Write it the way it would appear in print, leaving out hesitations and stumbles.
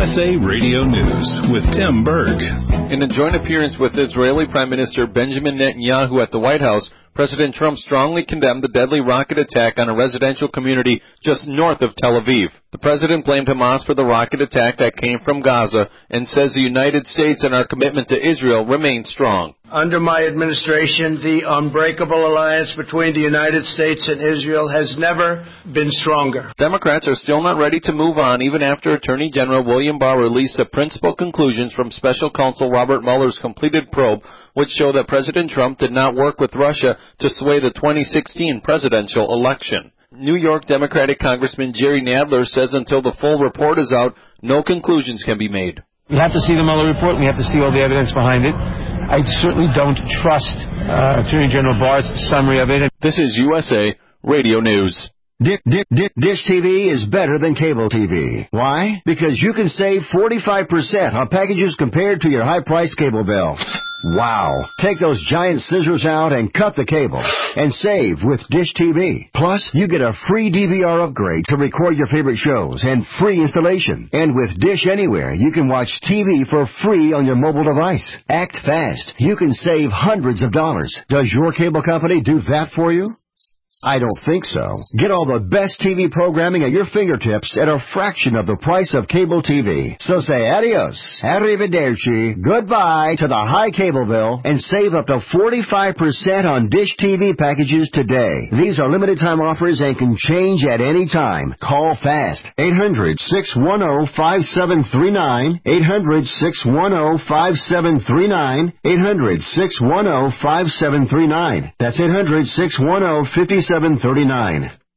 USA Radio News with Tim Berg. In a joint appearance with Israeli Prime Minister Benjamin Netanyahu at the White House, President Trump strongly condemned the deadly rocket attack on a residential community just north of Tel Aviv. The president blamed Hamas for the rocket attack that came from Gaza and says the United States and our commitment to Israel remain strong. Under my administration, the unbreakable alliance between the United States and Israel has never been stronger. Democrats are still not ready to move on even after Attorney General William Barr released the principal conclusions from Special Counsel Robert Mueller's completed probe, which show that President Trump did not work with Russia to sway the 2016 presidential election. New York Democratic Congressman Jerry Nadler says until the full report is out, no conclusions can be made. We have to see the Mueller report. We have to see all the evidence behind it. I certainly don't trust Attorney General Barr's summary of it. This is USA Radio News. Dish TV is better than cable TV. Why? Because you can save 45% on packages compared to your high-priced cable bill. Wow. Take those giant scissors out and cut the cable and save with Dish TV. Plus, you get a free DVR upgrade to record your favorite shows and free installation. And with Dish Anywhere, you can watch TV for free on your mobile device. Act fast. You can save hundreds of dollars. Does your cable company do that for you? I don't think so. Get all the best TV programming at your fingertips at a fraction of the price of cable TV. So say adios, arrivederci, goodbye to the high cable bill and save up to 45% on Dish TV packages today. These are limited time offers and can change at any time. Call fast. 800-610-5739. 800-610-5739. 800-610-5739. That's 800-610-5739.